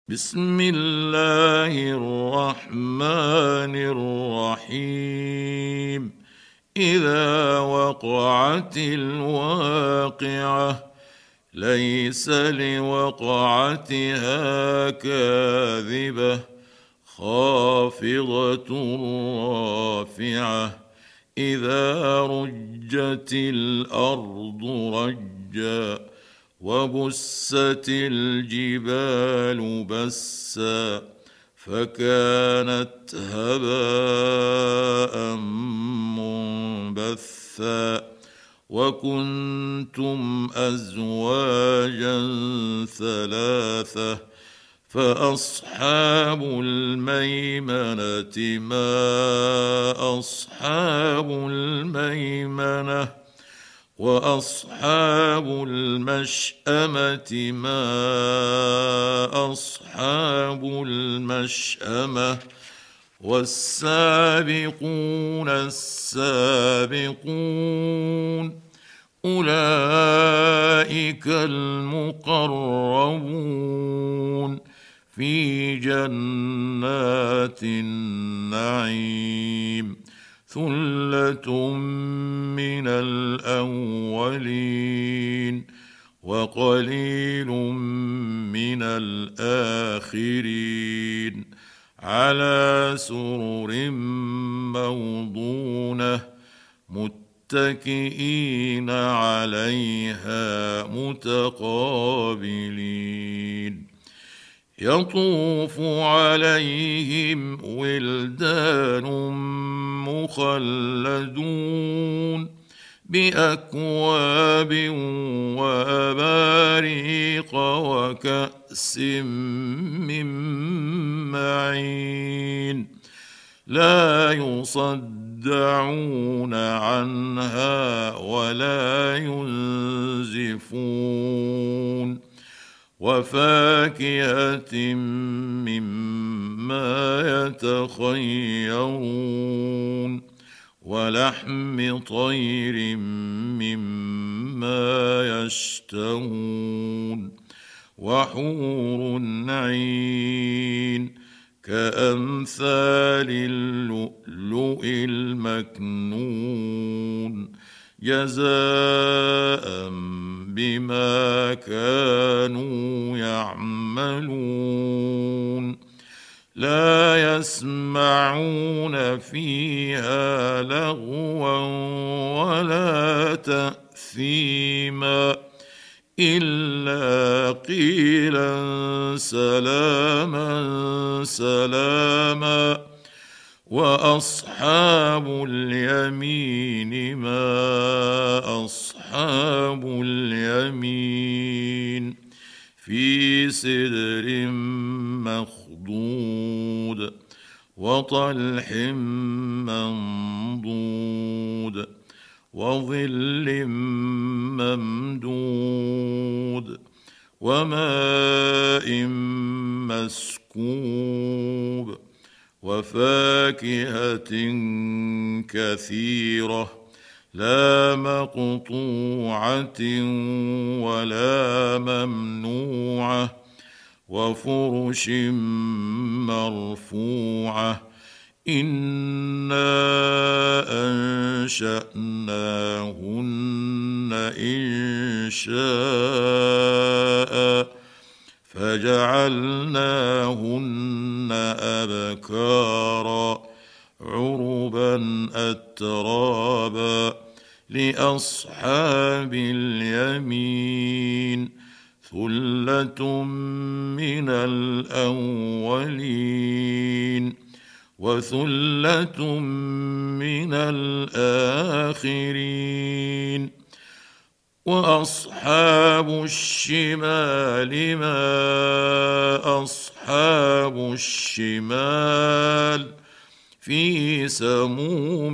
بسم الله الرحمن الرحيم. إذا وقعت الواقعة ليس لوقعتها كاذبة خافضة رافعة إذا رجت الأرض رجا وبست الجبال بسا فكانت هباء منبثا وكنتم أزواجا ثلاثة فأصحاب الميمنة ما أصحاب الميمنة وأصحاب المشأمة ما أصحاب المشأمة والسابقون السابقون أولئك المقربون في جنات النعيم ثلة من الأولين وقليل من الآخرين على سرر موضونة متكئين عليها متقابلين يطوف عليهم ولدان مخلدون بأكواب وأباريق وكأس من معين لا يصدعون عنها ولا ينزفون وفاكهة مما يتخيرون ولحم طير مما يشتهون وحور عين كأمثال اللؤلؤ المكنون جزاء بما كانوا يعملون لا يسمعون فيها لغوا ولا تأثيما إلا قيلا سلاما سلاما وأصحاب اليمين ما أصحاب اليمين في سدر مخضود وطلح منضود وظل ممدود وماء مسكوب وفاكهة كثيرة لا مقطوعة ولا ممنوعة وفرش مرفوعة إنا أنشأناهن إنشاء فجعلناهن أبكارا عربا أترابا لأصحاب اليمين ثلة من الأولين وثلة من الآخرين وأصحاب الشمال ما أصحاب الشمال في سموم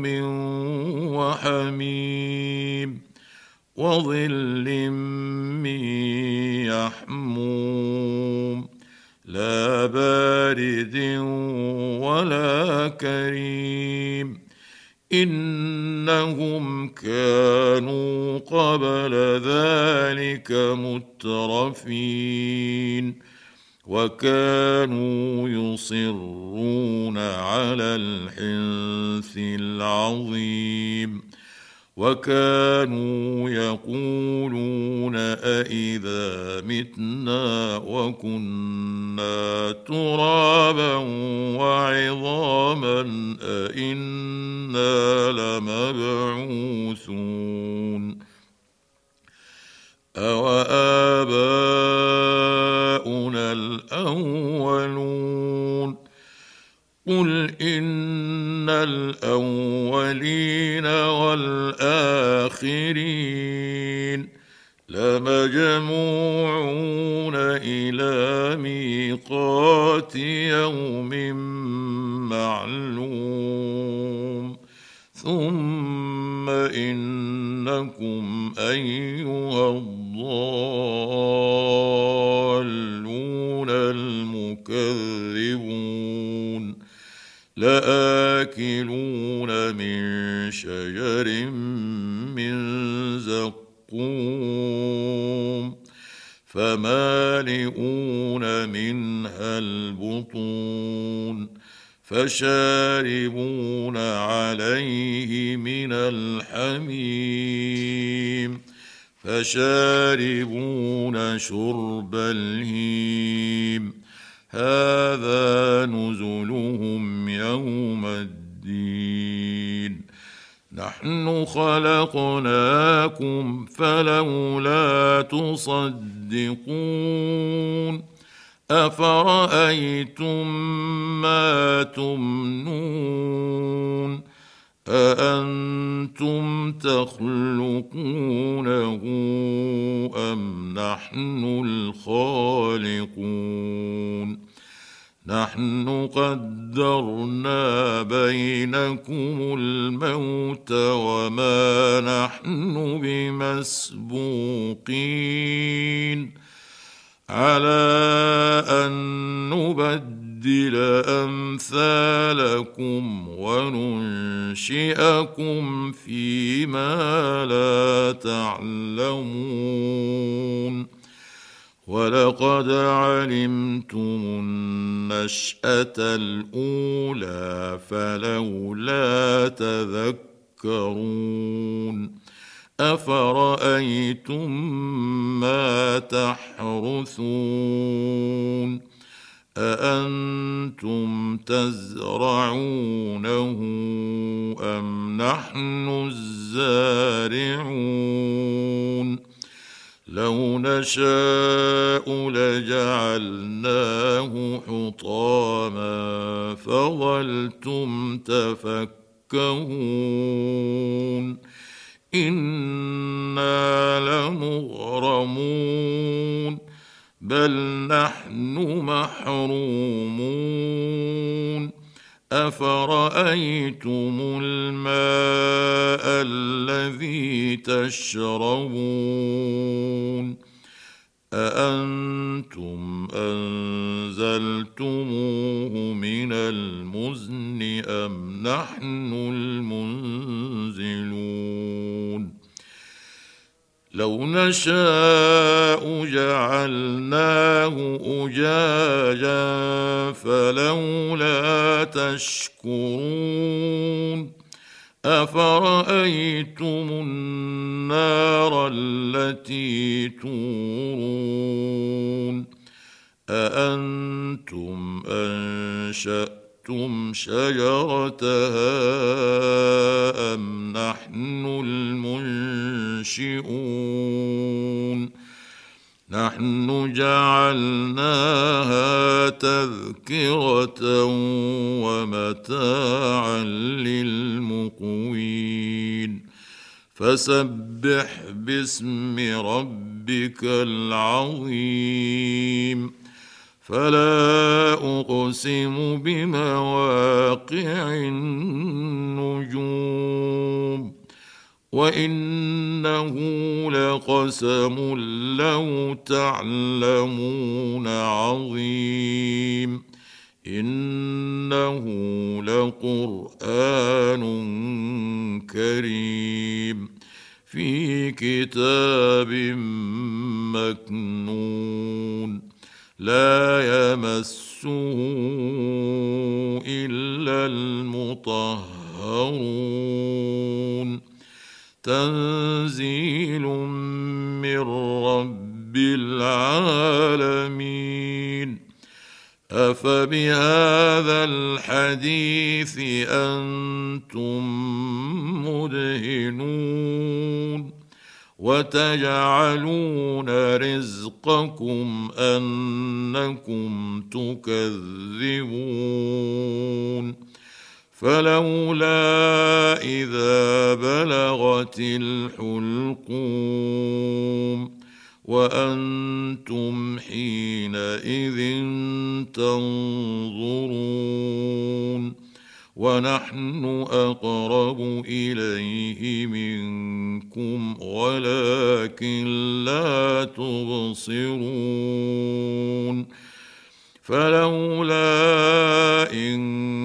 وحميم وظل من يحموم لا بارد ولا كريم إنهم كانوا قبل ذلك مترفين وكانوا يصرون على الحنث العظيم وكانوا يقولون أإذا متنا وكنا ترابا وعظاما أإنا لمبعوثون أوآباؤنا الأولون قل إن الأولين والآخرين لمجموعون إلى ميقات يوم معلوم ثم إنكم أيها الضالون المكذبون لآكلون من شجر من زقوم فمالئون منها البطون فشاربون عليه من الحميم فشاربون شرب الهيم هذا نزلهم يوم الدين نحن خلقناكم فلولا تصدقون أفرأيتم ما تمنون أأنتم تخلقونه أم نحن الخالقون نحن قدرنا بينكم الموت وما نحن بمسبوقين على أن نبدل أمثالكم وننشئكم فيما لا تعلمون ولقد علمتم النشأة الأولى فلولا تذكرون أفرأيتم ما تحرثون أأنتم تزرعونه أم نحن الزارعون لو نشاء لجعلناه حطاما فظلتم تفكهون إنا لمغرمون بل نحن محرومون أفرأيتم الماء الذي تشربون أأنتم أنزلتموه من المزن أم نحن المنزلون لو نشاء جعلناه أجاجا فلولا تشكرون أفرأيتم النار التي تورون أأنتم أنشأتم شجرتها أم نحن المنشئون نحن جعلناها تذكرة ومتاعا للمقوين فسبح باسم ربك العظيم فلا أقسم بمواقع النجوم وإنه لقسم لو تعلمون عظيم إنه لقرآن كريم في كتاب مكنون لا يمسه إلا المطهرون تنزيل من رب العالمين أفبهذا الحديث أنتم مدهنون وتجعلون رزقكم أنكم تكذبون فلولا إذا بلغت الحلقوم وأنتم حينئذ تنظرون ونحن أقرب إليه منكم ولكن لا تبصرون فلولا إن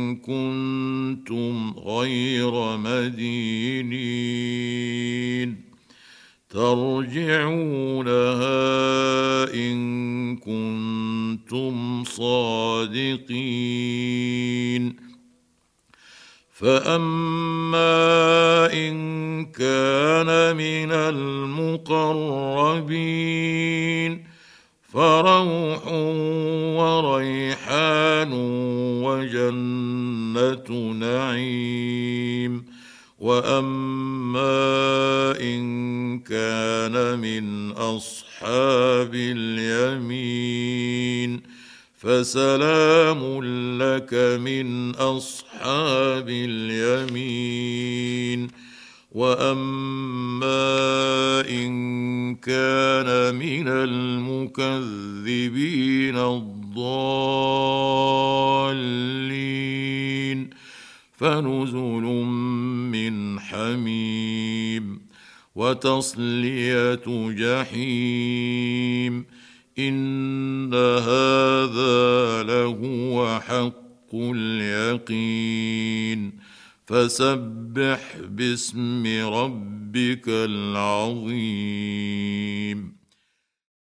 كنتم غير مدينين ترجعونها إن كنتم صادقين فأما إن كان من المقربين فروح وريحان وجنة نعيم وأما إن كان من أصحاب اليمين فسلام لك من أصحاب اليمين وأما إن كان من المكذبين الضالين فنزل من حميم وتصلية جحيم إن هذا لهو حق اليقين فسبح باسم ربك العظيم.